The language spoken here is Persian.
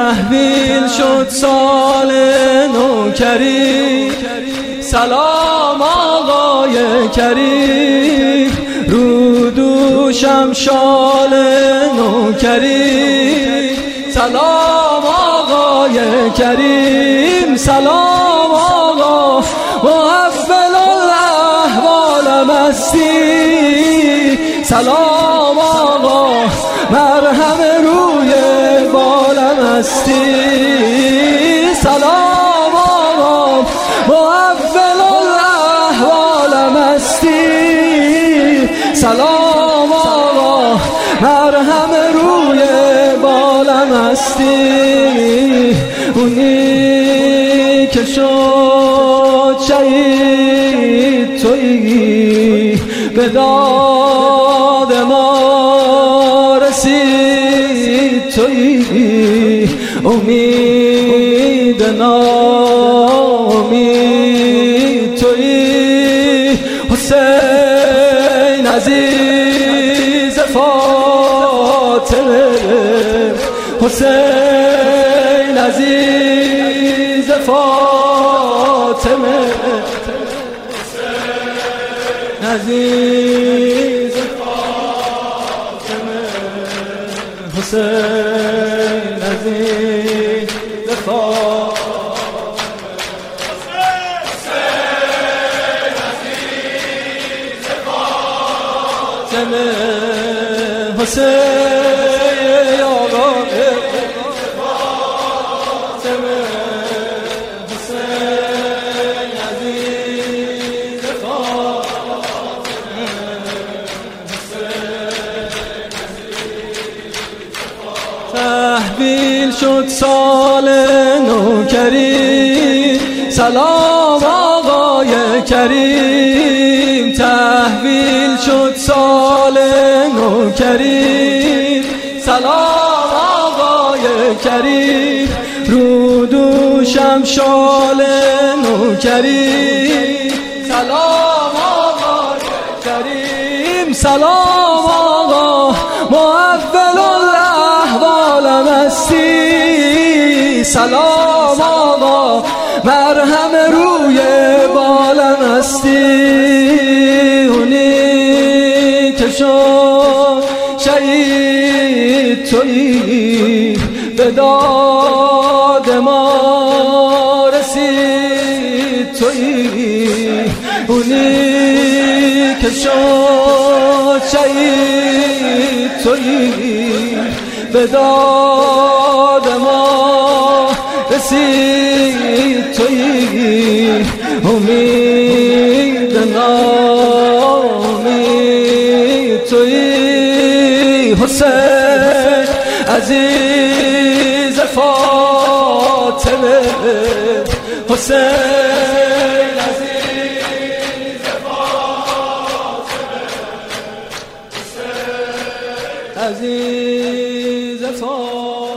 تحویل شد سال نوکری، سلام آقای کریم، رو دوشم شال نوکری، سلام آقای کریم، سلام آقا محول الاحوال مستی، سلام آقا مرهم روی بالم هستی، سلام آقا محول الاحوال مستی، سلام آقا مرهم روی بالم هستی، اونی که شد شهید تویی، به داد ما رسید تویی، امید ناامید تویی، حسین عزیز فاطمه، حسین عزیز فاطمه، حسین عزیز فاطمه، حسین عزیز فاطمه، حسین عزیز فاطمه، حسین آقا فاطمه، حسین عزیز فاطمه، تحویل شد سال نوکری، سلام آقای کریم، تحویل شد سال نوکری، سلام آقای کریم، رو دوشم شال نوکری، سلام آقای کریم، سلام آقا محول الاحوال مستی، سلام آقا مرهم روی بالم هستی، اونی که شد شهید تویی، به داد ما رسید تویی، اونی که شد شهید تویی، به داد ما رسید تویی، امید ناامید تویی، حسین عزیز فاطمه، حسین عزیز فاطمه، حسین عزیز فاطمه.